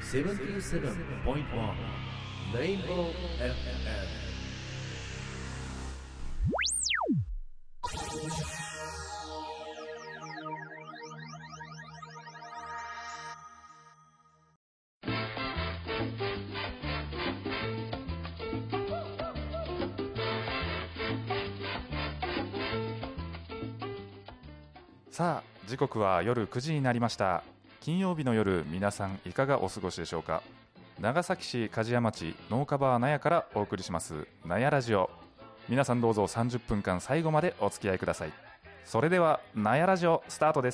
77.1 Rainbow FM。 さあ、時刻は夜9時になりました。金曜日の夜、皆さんいかがお過ごしでしょうか。長崎市梶屋町農家バー納屋からお送りします納屋ラジオ。皆さんどうぞ30分間最後までお付き合いください。それでは納屋ラジオスタートです。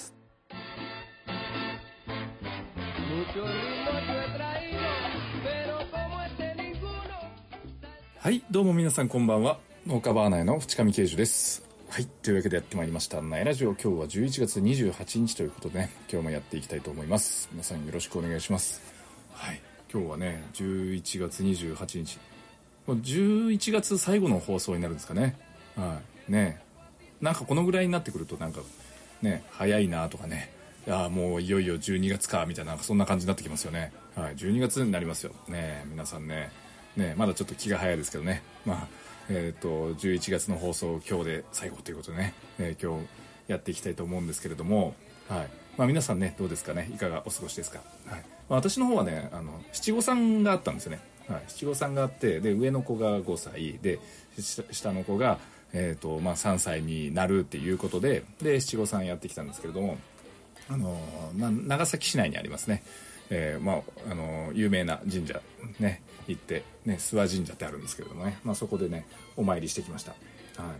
はい、どうも皆さんこんばんは。農家バー納屋の淵上圭司です。はい、というわけでやってまいりました納屋ラジオ。今日は11月28日ということでね、今日もやっていきたいと思います。皆さんよろしくお願いします。はい、今日はね11月28日、11月最後の放送になるんですかね。はいね、なんかこのぐらいになってくるとなんかね、早いなとかね、もういよいよ12月かみたいな、そんな感じになってきますよね。はい、12月になりますよね。皆さんね、まだちょっと気が早いですけどね。11月の放送今日で最後ということでね、今日やっていきたいと思うんですけれども、はい、皆さんねどうですかね、いかがお過ごしですか。はい、私の方はね七五三があったんですよね。はい、七五三があって、で上の子が5歳で下の子が、3歳になるっていうことで、七五三やってきたんですけれども、長崎市内にありますね、有名な神社ね行ってね、諏訪神社ってあるんですけれどもね、そこでねお参りしてきました。はい、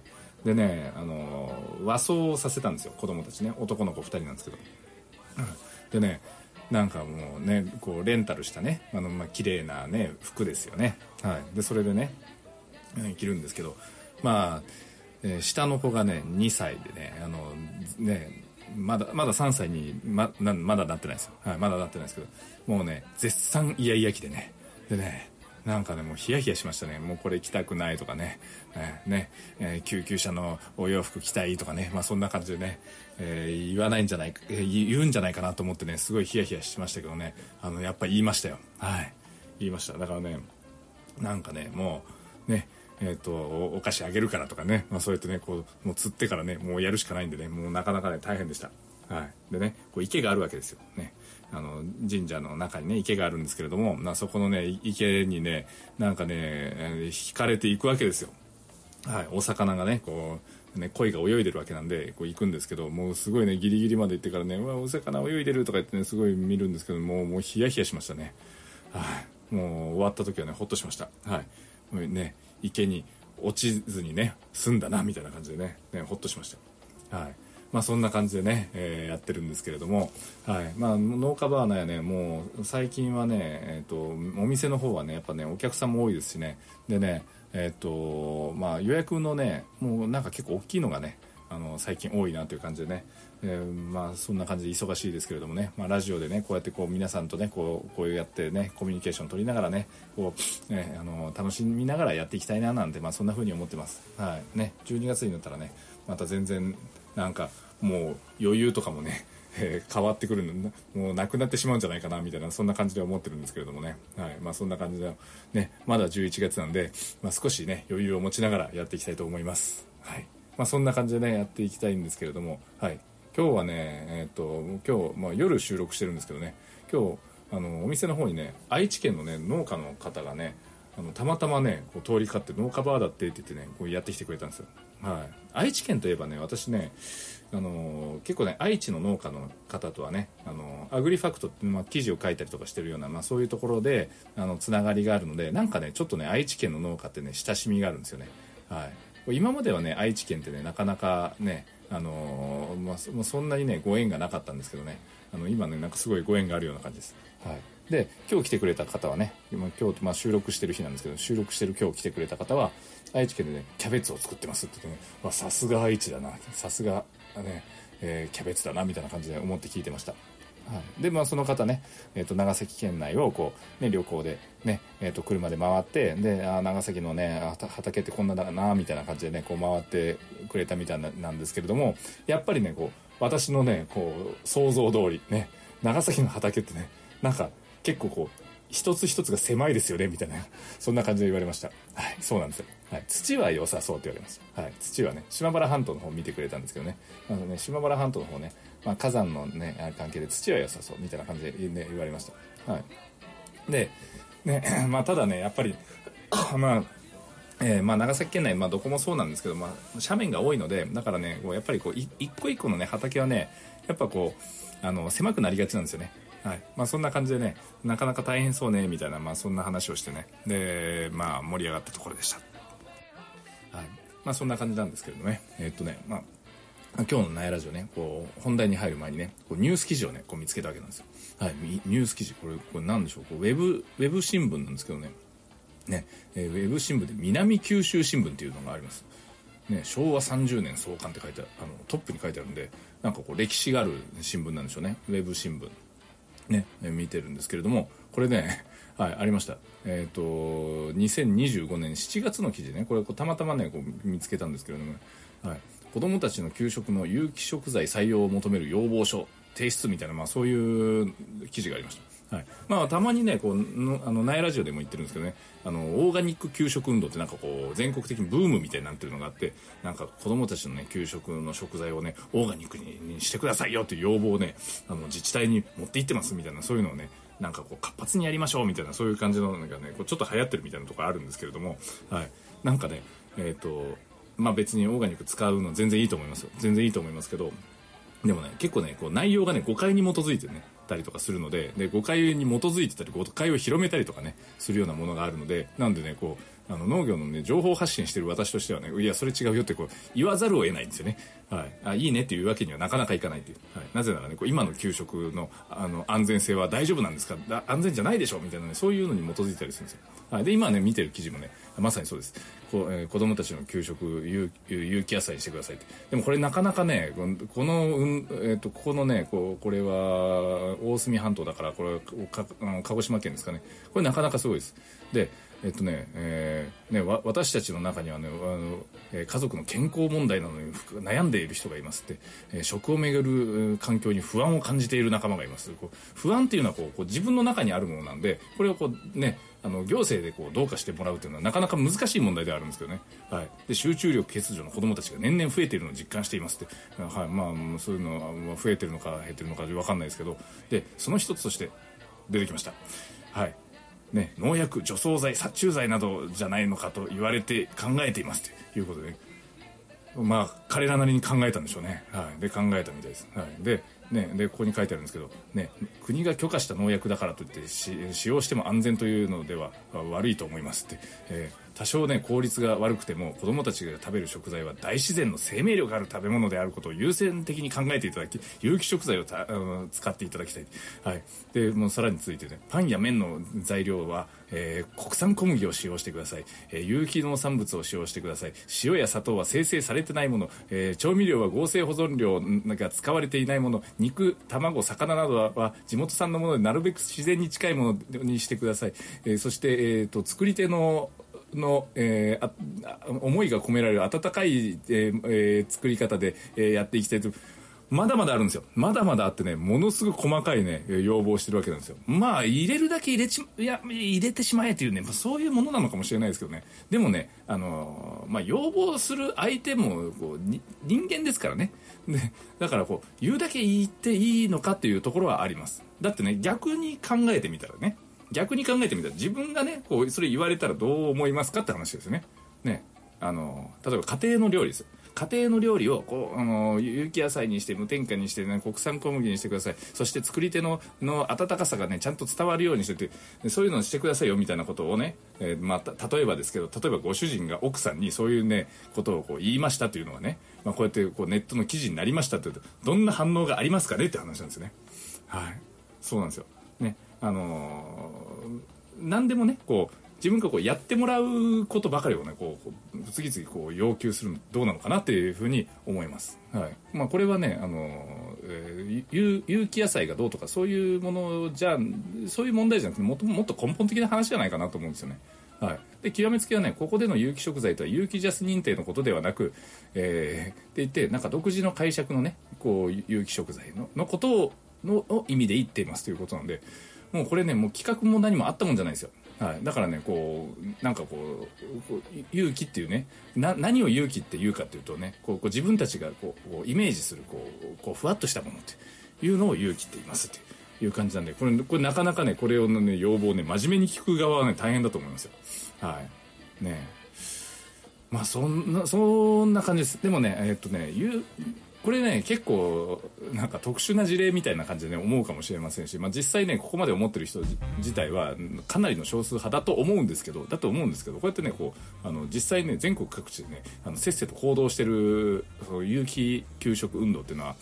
でね和装をさせたんですよ、子供たちね。男の子2人なんですけど、でねなんかもうねこうレンタルしたね綺麗なね服ですよね。はい、でそれでね、着るんですけど、下の子がね2歳でねまだ3歳にまだなってないですよ。はい、まだなってないですけど、もうね絶賛イヤイヤ期でね、でねなんかねもうヒヤヒヤしましたね。もうこれ着たくないとかね、救急車のお洋服着たいとかね、そんな感じでね、言わないんじゃないか、言うんじゃないかなと思ってね、すごいヒヤヒヤしましたけどね、やっぱり言いましたよ。はい、言いました。だからねなんかねもうねお菓子あげるからとかね、そうやってねこうもう釣ってからねもうやるしかないんでね、もうなかなかね大変でした。はい、でねこう池があるわけですよね。神社の中にね池があるんですけれども、そこのね池にねなんかね惹かれていくわけですよ。はい、お魚がねこうね鯉が泳いでるわけなんでこう行くんですけど、もうすごいねギリギリまで行ってからね、うわお魚泳いでるとか言ってねすごい見るんですけど、もうヒヤヒヤしましたね。はい、もう終わった時はねホッとしました。はい、もうね池に落ちずにね済んだなみたいな感じでねホッとしました。はい、そんな感じでね、やってるんですけれども、はい、農家バーナーやねもう最近はね、お店の方はねやっぱねお客さんも多いですしね、でね予約のねもうなんか結構大きいのがね最近多いなという感じでね、そんな感じで忙しいですけれどもね、ラジオでねこうやってこう皆さんとねこうやってねコミュニケーション取りながらねこうね楽しみながらやっていきたいななんて、そんな風に思ってます。はいね、12月になったらねまた全然なんかもう余裕とかもね変わってくるのもうなくなってしまうんじゃないかなみたいな、そんな感じで思ってるんですけれどもね。はい、そんな感じでねまだ11月なんで、少しね余裕を持ちながらやっていきたいと思います。はい、そんな感じでねやっていきたいんですけれども、はい、今日はね今日、夜収録してるんですけどね、今日お店の方にね愛知県のね農家の方がねたまたまねこう通りかかって農家バーだってって言ってねこうやってきてくれたんですよ。はい、愛知県といえばね私ね結構ね愛知の農家の方とはねアグリファクトって、記事を書いたりとかしてるような、そういうところでつながりがあるので、なんかねちょっとね愛知県の農家ってね親しみがあるんですよね。はい、今まではね愛知県ってねなかなかねそんなにねご縁がなかったんですけどね、今ねなんかすごいご縁があるような感じです。はい、で今日来てくれた方はね今日、収録してる日なんですけど、収録してる今日来てくれた方は愛知県でねキャベツを作ってますって言ってね、さすが愛知だな、さすがね、キャベツだなみたいな感じで思って聞いてました。はい、でその方ね、長崎県内をこう、ね、旅行で、ね車で回って、で長崎のね畑ってこんなだなみたいな感じでねこう回ってくれたみたいなんですけれども、やっぱりねこう私のねこう想像通りね長崎の畑ってねなんか結構こう一つ一つが狭いですよねみたいなそんな感じで言われました。はい、そうなんですよ。はい、土は良さそうって言われました。はい、土はね、島原半島の方見てくれたんですけどね、島原半島の方ね、火山のね関係で土は良さそうみたいな感じで、ね、言われました。はい。でねただねやっぱり長崎県内、どこもそうなんですけど、斜面が多いので、だからねこうやっぱりこう一個一個のね畑はねやっぱこう狭くなりがちなんですよね。はい、そんな感じでね、なかなか大変そうねみたいな、そんな話をしてね、で盛り上がったところでした。はい、そんな感じなんですけれどね、今日のナイラジオね、こう本題に入る前にね、こうニュース記事をねこう見つけたわけなんですよ。はい、ニュース記事、これなんでしょう、こうウェブ新聞なんですけどね、ウェブ新聞で南九州新聞っていうのがあります。ね、昭和30年創刊って書いてある、トップに書いてあるんで、なんかこう歴史がある新聞なんでしょうね、ウェブ新聞ね、見てるんですけれども、これね、はい、ありました。2025年7月の記事ね、これたまたまねこう見つけたんですけれども、はい、子どもたちの給食の有機食材採用を求める要望書提出みたいな、そういう記事がありました。はい、たまにねこうナイラジオでも言ってるんですけどね、オーガニック給食運動ってなんかこう全国的にブームみたいになってるのがあって、なんか子どもたちのね給食の食材をねオーガニックにしてくださいよっていう要望をね自治体に持って行ってますみたいな、そういうのをねなんかこう活発にやりましょうみたいな、そういう感じのなんかねこうちょっと流行ってるみたいなところあるんですけれども、はい、なんかね別にオーガニック使うの全然いいと思いますよ。全然いいと思いますけど、でもね結構ねこう内容がね誤解に基づいてねたりとかするので、誤解に基づいてたり誤解を広めたりとかねするようなものがあるので、なんでねこう農業のね情報発信してる私としてはね、いやそれ違うよってこう言わざるを得ないんですよね。はい、いいねっていうわけにはなかなかいかないっていう、はい、なぜならねこう今の給食の安全性は大丈夫なんですか、安全じゃないでしょみたいなね、そういうのに基づいたりするんですよ。はい、で今ね見てる記事もねまさにそうです。子供たちの給食有機野菜にしてくださいって。でもこれなかなかねここのねこれは大隅半島だから、これ鹿児島県ですかね、これなかなかすごいです。で私たちの中にはね家族の健康問題などに悩んでいる人がいますって、食をめぐる環境に不安を感じている仲間がいます。不安っていうのはこう自分の中にあるものなんで、これをこうね行政でこうどうかしてもらうというのはなかなか難しい問題ではあるんですけどね。はい、で集中力欠如の子どもたちが年々増えているのを実感していますって、はい、そういうのは増えてるのか減ってるのか分かんないですけど、でその一つとして出てきました。はいね、農薬、除草剤、殺虫剤などじゃないのかと言われて考えていますということで、彼らなりに考えたんでしょうね。はい、で考えたみたいです。はい、でここに書いてあるんですけど、国が許可した農薬だからといって使用しても安全というのでは悪いと思いますって、多少ね効率が悪くても子どもたちが食べる食材は大自然の生命力がある食べ物であることを優先的に考えていただき、有機食材を使っていただきたい。はい、でもうさらに続いてね、パンや麺の材料は、国産小麦を使用してください。有機農産物を使用してください。塩や砂糖は生成されてないもの、調味料は合成保存料が使われていないもの、肉、卵、魚などは地元産のものでなるべく自然に近いものにしてください。そして、作り手の思いが込められる温かい、作り方で、やっていきたいと。まだまだあるんですよ。まだまだあってね、ものすごく細かいね要望をしてるわけなんですよ。入れるだけ入れてしまえというね、そういうものなのかもしれないですけどね。でもね要望する相手もこう人間ですからね。でだからこう言うだけ言っていいのかっていうところはあります。だってね逆に考えてみたら自分がねこうそれ言われたらどう思いますかって話ですよね。例えば家庭の料理です。家庭の料理をこう有機野菜にして無添加にして、ね、国産小麦にしてください。そして作り手の温かさがねちゃんと伝わるようにしてて、そういうのをしてくださいよみたいなことをね、例えばですけど、例えばご主人が奥さんにそういうねことをこう言いましたというのがね、こうやってこうネットの記事になりましたというと、どんな反応がありますかねって話なんですよね。はい、そうなんですよね。何でもねこう自分がこうやってもらうことばかりをね次々こう要求するのどうなのかなっていうふうに思います。はい、これはね有機野菜がどうとかそういうものそういう問題じゃなくてもっと根本的な話じゃないかなと思うんですよね。はい、で極めつけはねここでの有機食材とは有機ジャス認定のことではなく、って言ってなんか独自の解釈のねこう有機食材のことの意味で言っていますということなので、 もうこれねもう企画も何もあったもんじゃないですよ。はい、だからねこうなんかこう勇気っていうね何を勇気っていうかっていうとねこう自分たちがこうイメージするこうふわっとしたものっていうのを勇気って言いますっていう感じなんでこれなかなかねこれをね要望をね真面目に聞く側はね大変だと思いますよ。はいね。まあそんな感じです。でもねこれね結構なんか特殊な事例みたいな感じでね思うかもしれませんし、まあ、実際ねここまで思ってる人自体はかなりの少数派だと思うんですけどこうやってねこう実際ね全国各地でねせっせと行動してる有機給食運動っていうのは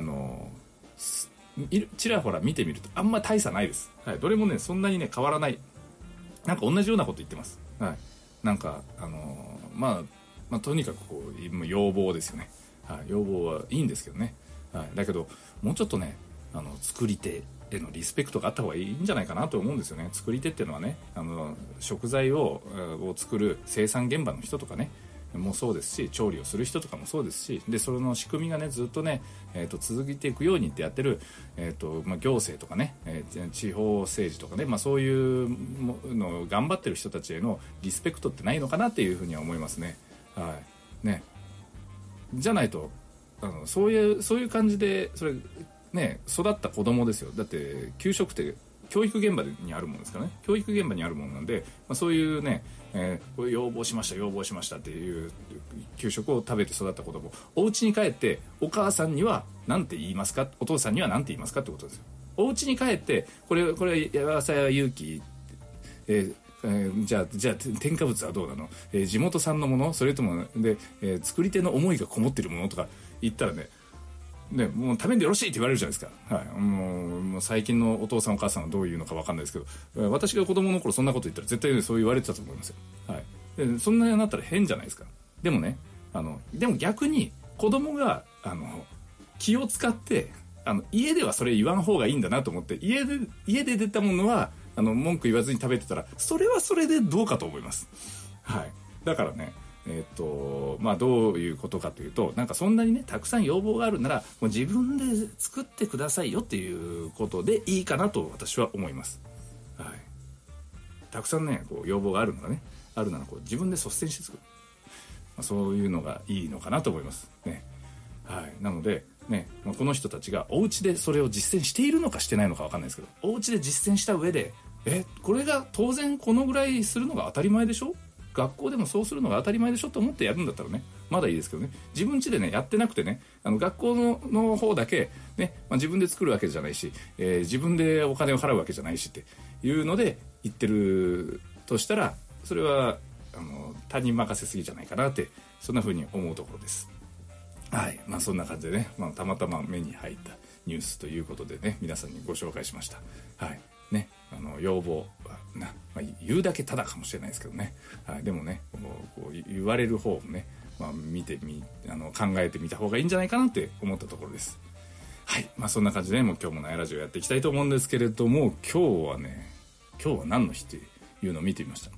ちらほら見てみるとあんま大差ないです、はい、どれもねそんなにね変わらない、なんか同じようなこと言ってます、はい、なんかまあとにかくこう要望ですよね。はい、要望はいいんですけどね、はい、だけどもうちょっとね作り手へのリスペクトがあった方がいいんじゃないかなと思うんですよね。作り手っていうのはね食材を作る生産現場の人とかねもそうですし調理をする人とかもそうですしでそれの仕組みがねずっとね、続いていくようにってやってる、行政とかね、地方政治とかね、そういうのを頑張ってる人たちへのリスペクトってないのかなっていうふうには思いますね。はいね。じゃないとそういう感じでそれね育った子供ですよ。だって給食って教育現場にあるものですからね。教育現場にあるものなんで、そういうね、これ要望しましたっていう給食を食べて育った子供お家に帰ってお母さんには何て言いますかお父さんには何て言いますかってことですよ。お家に帰ってこれ朝や勇気じゃあ添加物はどうなの、地元産のものそれともで、作り手の思いがこもってるものとか言ったらねもう食べんでよろしいって言われるじゃないですか、はい、もう最近のお父さんお母さんはどういうのか分かんないですけど私が子供の頃そんなこと言ったら絶対そう言われてたと思いますよ、はい、でそんなになったら変じゃないですか。でもねでも逆に子供が気を使って家ではそれ言わん方がいいんだなと思って家で出たものは文句言わずに食べてたらそれはそれでどうかと思います、はい、だからねどういうことかというとなんかそんなにねたくさん要望があるならもう自分で作ってくださいよっていうことでいいかなと私は思います、はい、たくさんねこう要望があるならこう自分で率先して作る、そういうのがいいのかなと思いますね。はい、なのでね、この人たちがお家でそれを実践しているのかしてないのか分かんないですけどお家で実践した上でこれが当然このぐらいするのが当たり前でしょ学校でもそうするのが当たり前でしょと思ってやるんだったらねまだいいですけどね自分家でねやってなくてね学校の方だけね、自分で作るわけじゃないし、自分でお金を払うわけじゃないしっていうので言ってるとしたらそれは他人任せすぎじゃないかなってそんな風に思うところです。はい、そんな感じでね、たまたま目に入ったニュースということでね皆さんにご紹介しました。はいね、要望は言うだけただかもしれないですけどね、はい、でもねこう言われる方をね、考えてみた方がいいんじゃないかなって思ったところです。はい、そんな感じでもう今日もナイラジオやっていきたいと思うんですけれども今日は何の日っていうのを見てみました。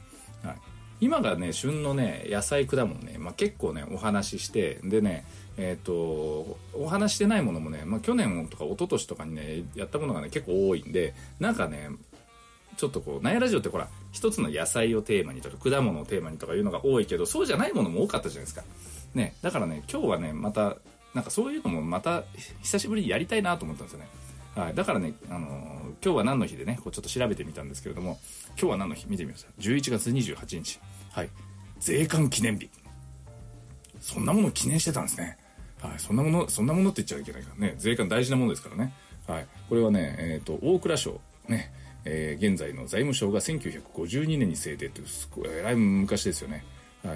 はい、今がね旬のね野菜果物ね、結構ねお話ししてでねお話してないものもね、去年とか一昨年とかにねやったものがね結構多いんでなんかねちょっとこうナイラジオってほら一つの野菜をテーマにとか果物をテーマにとかいうのが多いけどそうじゃないものも多かったじゃないですかね。だからね今日はねまたなんかそういうのもまた久しぶりにやりたいなと思ったんですよね。はい、だからね、今日は何の日でねこうちょっと調べてみたんですけれども今日は何の日見てみました。11月28日、はい、税関記念日。そんなものを記念してたんですね。はい、そんなものって言っちゃいけないからね。税関大事なものですからね。はい、これはね、大蔵省ね、現在の財務省が1952年に制定というすごいえらい昔ですよね。はい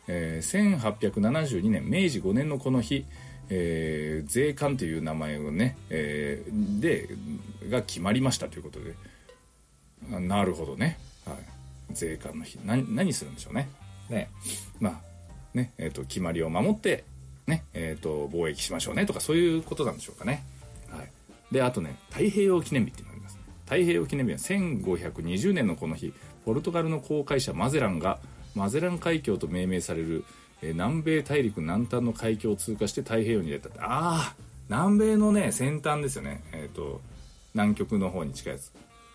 、1872年明治5年のこの日、税関という名前をね、が決まりましたということで、なるほどね。はい、税関の日何するんでしょうね。ね、決まりを守ってね、貿易しましょうねとかそういうことなんでしょうかね。はい、であとね太平洋記念日っていうのがあります。太平洋記念日は1520年のこの日ポルトガルの航海者マゼランがマゼラン海峡と命名される、南米大陸南端の海峡を通過して太平洋に出た。南米のね先端ですよね。南極の方に近いやつ。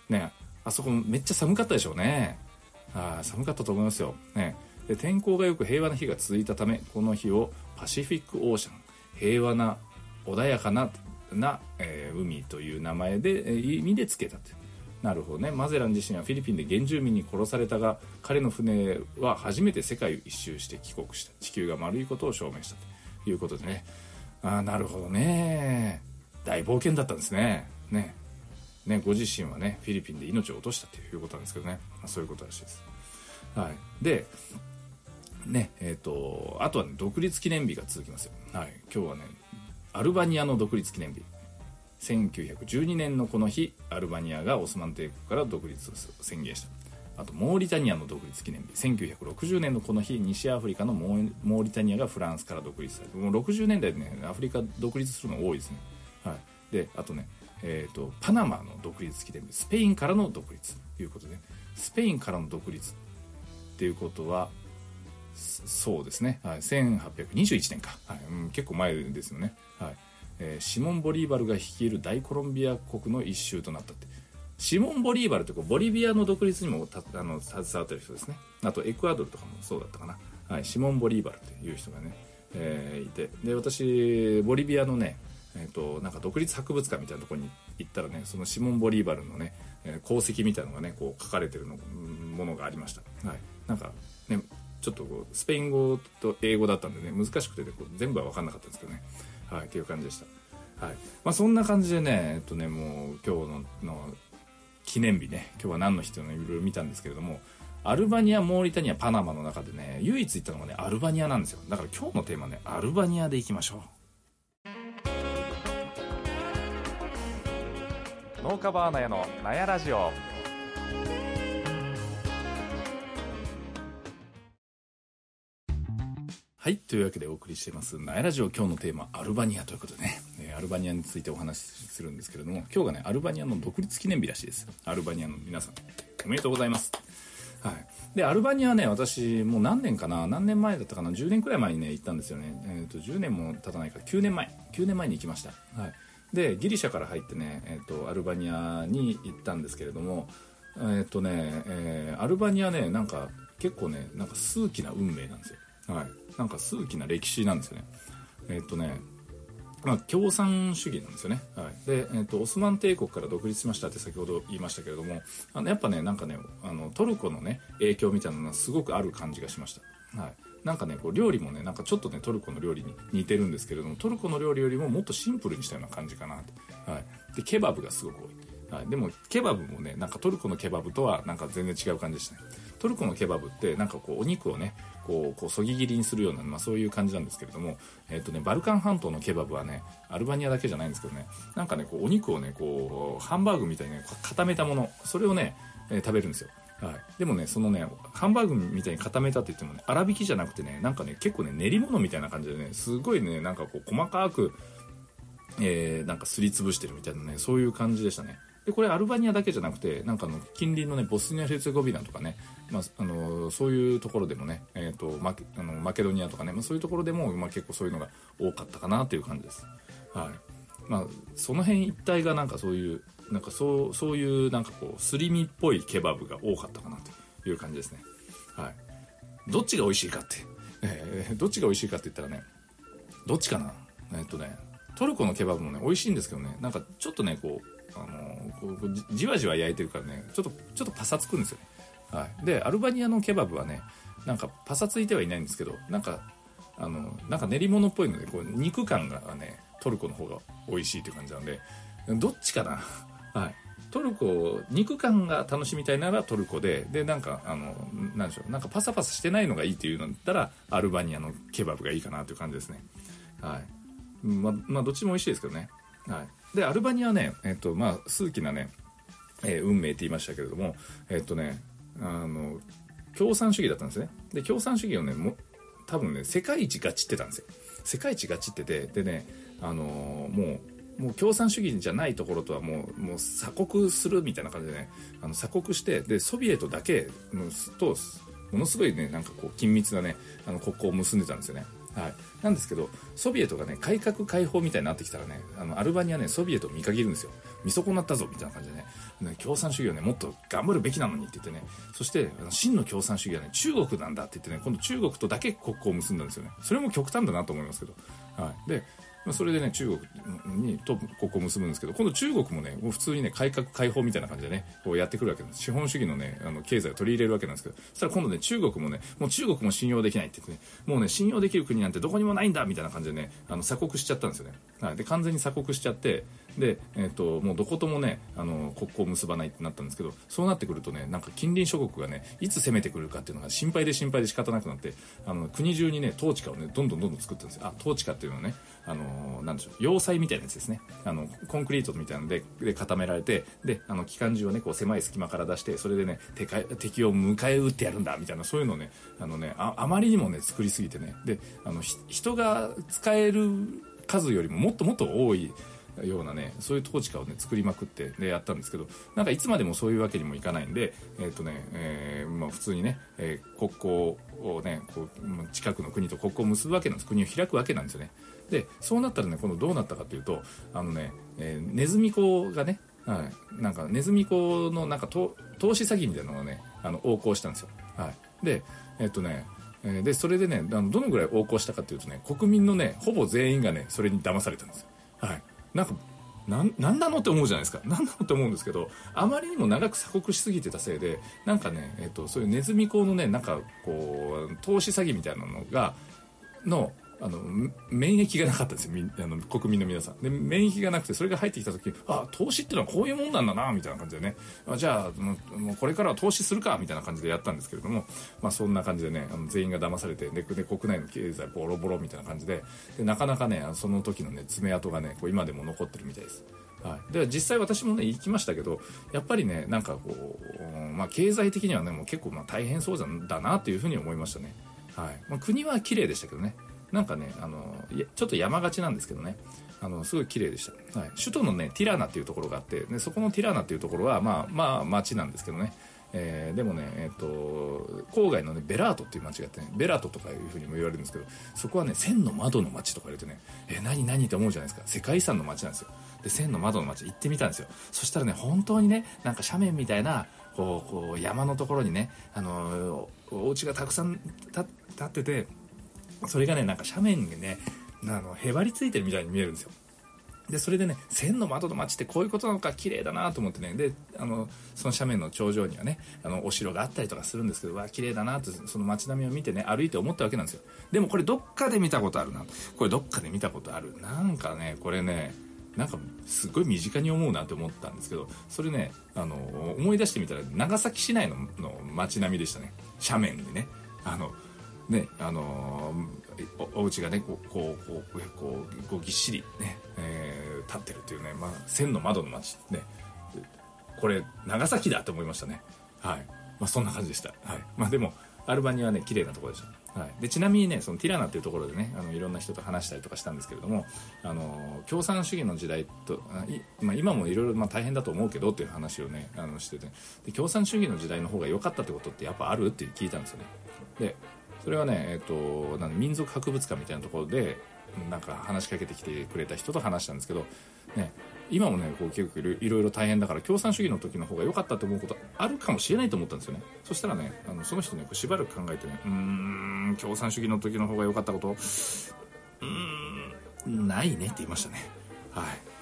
ね、あそこめっちゃ寒かったでしょうね。寒かったと思いますよ、ね。で天候がよく平和な日が続いたため、この日をパシフィックオーシャン、平和な穏やかな、海という名前で、意味でつけたって。なるほどね。マゼラン自身はフィリピンで原住民に殺されたが、彼の船は初めて世界を一周して帰国した。地球が丸いことを証明したということでね。なるほどね。大冒険だったんですね。ね、ご自身はねフィリピンで命を落としたということなんですけどね、そういうことらしいです。はい。でね、あとは、ね、独立記念日が続きますよ。はい。今日はねアルバニアの独立記念日。1912年のこの日、アルバニアがオスマン帝国から独立を宣言した。あとモーリタニアの独立記念日。1960年のこの日、西アフリカのモーリタニアがフランスから独立されて、もう60年代でねアフリカ独立するの多いですね。はい。であとね、パナマの独立記念日。スペインからの独立ということで、スペインからの独立っていうことはそうですね、はい、1821年か、はい、結構前ですよね。はい。シモン・ボリーバルが率いる大コロンビア国の一周となったって。シモン・ボリーバルってボリビアの独立にも携わってる人ですね。あとエクアドルとかもそうだったかな。はい、シモン・ボリーバルっていう人がね、いて、で私ボリビアのね、なんか独立博物館みたいなところに行ったらね、そのシモン・ボリーバルのね、功績みたいなのがねこう書かれてるものがありました。はい。なんかねちょっとこうスペイン語と英語だったんでね難しくて、ね、こう全部は分かんなかったんですけどね。はい、っていう感じでした。はい。そんな感じでね、もう今日の記念日ね、今日は何の日というのをいろいろ見たんですけれども、アルバニア、モーリタニア、パナマの中でね、唯一行ったのがね、アルバニアなんですよ。だから今日のテーマね、アルバニアでいきましょう。農家バーナヤのナヤラジオ。はい。というわけでお送りしていますナヤラジオ、今日のテーマアルバニアということでね、アルバニアについてお話しするんですけれども、今日がねアルバニアの独立記念日らしいです。アルバニアの皆さんおめでとうございます。はい。でアルバニアね、私もう何年前だったかな、10年くらい前にね行ったんですよね。10年も経たないから9年前に行きました。はい。でギリシャから入ってね、アルバニアに行ったんですけれども、アルバニアね、なんか結構ね、なんか数奇な運命なんですよ。はい。なんか数奇な歴史なんですよね。共産主義なんですよね。はい。で、オスマン帝国から独立しましたって先ほど言いましたけれども、やっぱね、なんかね、トルコのね、影響みたいなのがすごくある感じがしました。はい。なんかね、こう料理もね、なんかちょっとね、トルコの料理に似てるんですけれども、トルコの料理よりももっとシンプルにしたような感じかなと。はい。で、ケバブがすごく多い。はい、でもケバブもね、なんかトルコのケバブとはなんか全然違う感じでしたね。トルコのケバブってなんかこうお肉をねこうそぎ切りにするような、そういう感じなんですけれども、バルカン半島のケバブはね、アルバニアだけじゃないんですけどね、なんかねこうお肉をねこうハンバーグみたいにね固めたもの、それをね、食べるんですよ。はい。でもね、そのねハンバーグみたいに固めたって言ってもね、粗挽きじゃなくてね、なんかね結構ね練り物みたいな感じでね、すごいねなんかこう細かくなんかすりつぶしてるみたいなね、そういう感じでしたね。でこれアルバニアだけじゃなくて、なんか近隣のねボスニア・ヘルツェゴビナとかね、そういうところでもね、マケドニアとかね、そういうところでも、結構そういうのが多かったかなという感じです。はい。その辺一帯がなんかそういうなんかそういうなんかこうすり身っぽいケバブが多かったかなという感じですね。はい。どっちが美味しいかって、どっちが美味しいかって言ったらね、どっちかな、トルコのケバブもね美味しいんですけどね、なんかちょっとねこうじわじわ焼いてるからね、ちょっとパサつくんですよね。はい。でアルバニアのケバブはね、なんかパサついてはいないんですけど、なんか練り物っぽいのでこう肉感がねトルコの方が美味しいっていう感じなんで、どっちかな。はい。トルコ肉感が楽しみたいならトルコでなんかなんでしょう、なんかパサパサしてないのがいいっていうのだったらアルバニアのケバブがいいかなという感じですね。はい。どっちも美味しいですけどね。はい。でアルバニアはね、数奇なね、運命って言いましたけれども、共産主義だったんですね。で共産主義をね多分ね世界一ガチってたんですよ。世界一ガチってて、でねもう共産主義じゃないところとはもう鎖国するみたいな感じでね、鎖国して、でソビエトだけとものすごいねなんかこう緊密なね国交を結んでたんですよね。はい。なんですけどソビエトがね改革開放みたいになってきたらね、アルバニアねソビエトを見限るんですよ。見損なったぞみたいな感じでね、 共産主義はねもっと頑張るべきなのにって言ってね、そして真の共産主義はね中国なんだって言ってね、今度中国とだけ国交を結んだんですよね。それも極端だなと思いますけど、はい、でそれでね中国にと国交を結ぶんですけど、今度中国もねもう普通にね改革開放みたいな感じでねこうやってくるわけなんです。資本主義のね経済を取り入れるわけなんですけど、そしたら今度ね中国もねもう中国も信用できないって言ってね、もうね信用できる国なんてどこにもないんだみたいな感じでね鎖国しちゃったんですよね。はい、で完全に鎖国しちゃって、で、もうどこともね国交を結ばないってなったんですけど、そうなってくるとねなんか近隣諸国がねいつ攻めてくるかっていうのが心配で仕方なくなって、国中にね統治下をねどんどん作ってるんですよ。統治下っていうのはねなんでしょう、要塞みたいなやつですね。コンクリートみたいなので固められて、で機関銃をねこう狭い隙間から出して、それでね敵を迎え撃ってやるんだみたいな、そういうのをねあまりにもね作りすぎてね、で人が使える数よりももっともっと多いようなねそういう統治下をね作りまくってでやったんですけど、なんかいつまでもそういうわけにもいかないんで、まあ、普通にね、国交をねこう近くの国と国交を結ぶわけなんです。国を開くわけなんですよね。でそうなったらね今度どうなったかというと、ネズミ講がね、はい、なんかネズミ講のなんか投資詐欺みたいなのがね横行したんですよ。はい、ででそれでねどのぐらい横行したかというとね、国民のねほぼ全員がねそれに騙されたんですよ。はい、なんかなんなのって思うじゃないですか。なんなのって思うんですけど、あまりにも長く鎖国しすぎてたせいでなんかね、そういうネズミ講のねなんかこう投資詐欺みたいなのが免疫がなかったんですよ。国民の皆さんで免疫がなくて、それが入ってきた時に投資ってのはこういうもんなんだなみたいな感じでね、じゃあもうこれからは投資するかみたいな感じでやったんですけれども、まあそんな感じでね全員が騙されて、で国内の経済ボロボロみたいな感じで、なかなかねその時のね爪痕がねこう今でも残ってるみたいです。はい、で実際私もね行きましたけど、やっぱりねなんかこう、まあ、経済的にはねもう結構まあ大変そうだなというふうに思いましたね。はい、まあ、国は綺麗でしたけどね、なんかねちょっと山がちなんですけどねすごい綺麗でした。はい、首都のねティラナっていうところがあって、でそこのティラナっていうところはまあ町なんですけどね、でもね、郊外のねベラートっていう町があってね、ベラートとかいうふうにも言われるんですけど、そこはね千の窓の町とか言われてね、何って思うじゃないですか。世界遺産の町なんですよ。で千の窓の町行ってみたんですよ。そしたらね本当にねなんか斜面みたいなこう山のところにねお家がたくさん建ってて、それがねなんか斜面にねへばりついてるみたいに見えるんですよ。でそれでね千の窓の町ってこういうことなのか、綺麗だなと思ってね、でその斜面の頂上にはねお城があったりとかするんですけど、わ綺麗だなってその街並みを見てね歩いて思ったわけなんですよ。でもこれどっかで見たことあるな、これどっかで見たことある、なんかねこれねなんかすごい身近に思うなって思ったんですけど、それね思い出してみたら長崎市内の街並みでしたね。斜面にねお家がねこうぎっしりね、立ってるっていうね、まあ、千の窓の町ね、これ長崎だと思いましたね。はい、まあ、そんな感じでした。はい、まあ、でもアルバニアはね綺麗なところでした。はい、でちなみにねそのティラナっていうところでねいろんな人と話したりとかしたんですけれども、共産主義の時代とまあ、今もいろいろ大変だと思うけどっていう話をねしてて、で共産主義の時代の方が良かったってことってやっぱあるって聞いたんですよね。でそれはね、民族博物館みたいなところでなんか話しかけてきてくれた人と話したんですけど、ね、今もねこう結構いろいろ大変だから共産主義の時の方が良かったと思うことあるかもしれないと思ったんですよね。そしたらねその人ねしばらく考えてね共産主義の時の方が良かったことないねって言いましたね。はい、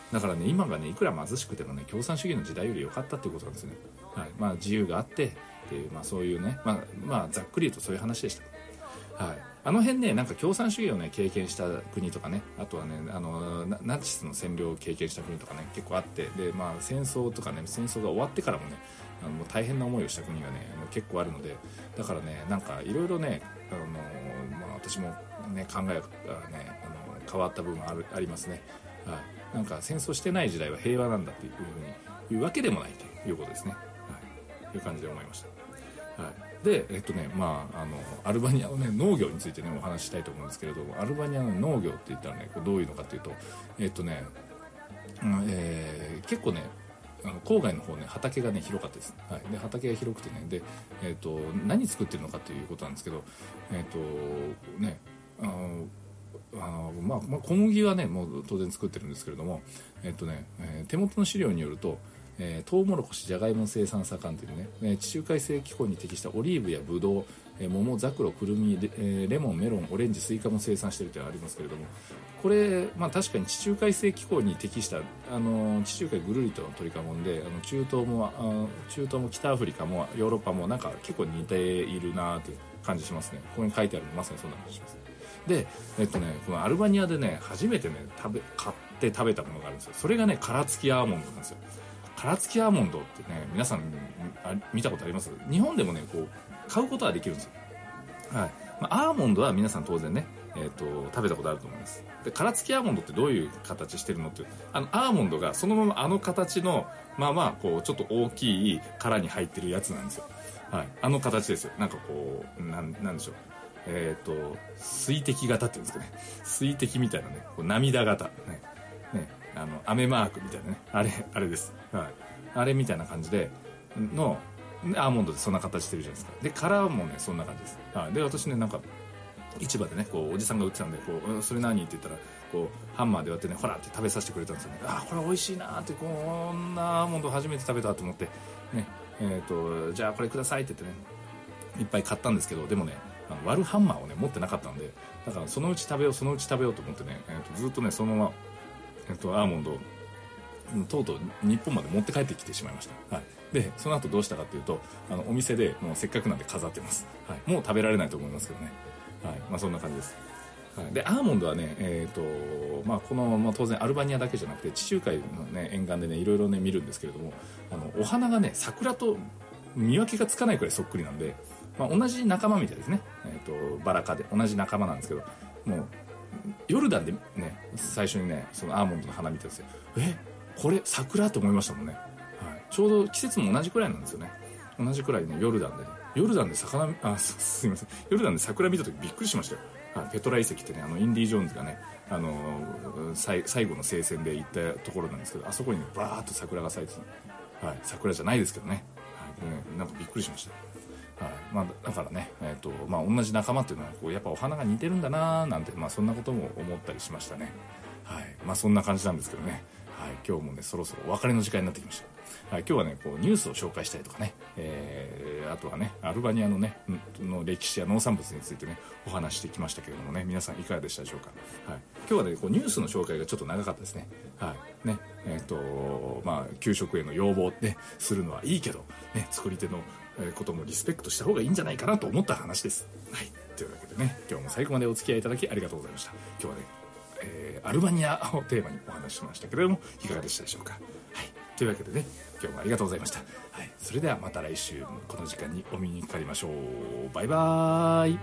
だからね今がねいくら貧しくてもね共産主義の時代より良かったっていうことなんですよね。はい、まあ自由があってっていう、まあ、そういうねまあざっくり言うとそういう話でした。はい、辺ねなんか共産主義をね経験した国とかね、あとはねナチスの占領を経験した国とかね結構あって、でまあ戦争とかね戦争が終わってからもねもう大変な思いをした国がね結構あるので、だからねなんかいろいろねまあ、私もね考えがね変わった部分ありますね。はい、なんか戦争してない時代は平和なんだっていうふうに言うわけでもないということですね。はい、いう感じで思いました。はい、でまあアルバニアのね農業についてねお話ししたいと思うんですけれども、アルバニアの農業って言ったらねどういうのかというと結構ね郊外の方ね畑がね広かったです。はい、で畑が広くてねで何作ってるのかということなんですけどねまあ小麦はねもう当然作ってるんですけれども手元の資料によるとトウモロコシ、ジャガイモ生産盛んというね、地中海性気候に適したオリーブやブドウ、桃、ザクロ、くるみ、レモン、メロン、オレンジ、スイカも生産しているというのがありますけれども、これ、確かに地中海性気候に適した地中海ぐるりとの取り囲んで、中東も北アフリカもヨーロッパもなんか結構似ているなという感じしますね。ここに書いてあるのまさにそんな感じします。で、このアルバニアでね、初めてね買って食べたものがあるんですよ。それがね、殻付きアーモンドなんですよ。殻付きアーモンドってね、皆さん見たことあります？日本でもね、こう買うことはできるんですよ。はい。アーモンドは皆さん当然ね、食べたことあると思います。で、殻付きアーモンドってどういう形してるのって、アーモンドがそのまま形のこうちょっと大きい殻に入ってるやつなんですよ。はい。形ですよ。なんかこうなんでしょう。水滴型っていうんですかね。水滴みたいなね、こう涙型ね。雨マークみたいなね、あれです。はい。あれみたいな感じでのアーモンドでそんな形してるじゃないですか。で、殻もねそんな感じです。はい。で、私ね、なんか市場でね、こうおじさんが売ってたんで、こうそれ何って言ったら、こうハンマーで割ってね、ほらって食べさせてくれたんですよね。これ美味しいなって、こんなアーモンド初めて食べたと思ってね、じゃあこれくださいって言ってね、いっぱい買ったんですけど、でもね、割るハンマーをね持ってなかったんで、だからそのうち食べようと思ってね、ずっとねそのままアーモンドをとうとう日本まで持って帰ってきてしまいました。はい。で、その後どうしたかっていうと、お店でもうせっかくなんで飾ってます。はい。もう食べられないと思いますけどね。はい。そんな感じです。はい。で、アーモンドはね、この、当然アルバニアだけじゃなくて、地中海のね、沿岸でね、いろいろね、見るんですけれども、お花がね、桜と見分けがつかないくらいそっくりなんで、同じ仲間みたいですね。バラ科で同じ仲間なんですけど、もう、ヨルダンでね、最初にね、そのアーモンドの花見てですよ。これ桜と思いましたもんね。はい。ちょうど季節も同じくらいなんですよね。同じくらいね、ヨルダンですいません。ヨルダンで桜見た時びっくりしましたよ。はい。ペトラ遺跡ってね、インディ・ジョーンズがね、最後の聖戦で行ったところなんですけど、あそこにね、バーッと桜が咲いてた。はい。桜じゃないですけどね。はい。ね、なんかびっくりしました。はい。だからね、同じ仲間っていうのはこうやっぱお花が似てるんだなーなんて、そんなことも思ったりしましたね。はい。そんな感じなんですけどね。はい。今日もね、そろそろお別れの時間になってきました。はい。今日はね、こうニュースを紹介したりとかね、あとはね、アルバニアのねの歴史や農産物についてねお話してきましたけれどもね、皆さんいかがでしたでしょうか。はい。今日はね、こうニュースの紹介がちょっと長かったですね。はい。ね、給食への要望ってするのはいいけど、ね、作り手のこともリスペクトした方がいいんじゃないかなと思った話です。はい。というわけでね、今日も最後までお付き合いいただきありがとうございました。今日はね、アルバニアをテーマにお話ししましたけれども、いかがでしたでしょうか。はい。というわけでね、今日もありがとうございました。はい。それではまた来週この時間にお見にかかりましょう。バイバーイ。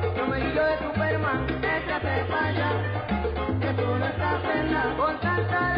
Con tanta